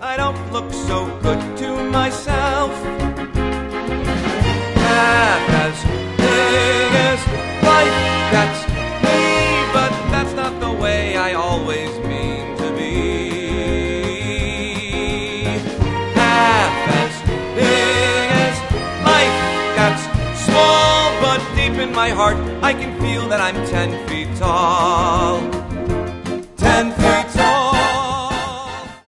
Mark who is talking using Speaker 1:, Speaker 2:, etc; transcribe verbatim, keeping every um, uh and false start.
Speaker 1: I don't look so good to myself. Half as big as life, that's me, but that's not the way I always mean to be. Half as big as life, that's small, but deep in my heart I can feel that I'm ten feet tall. Ten feet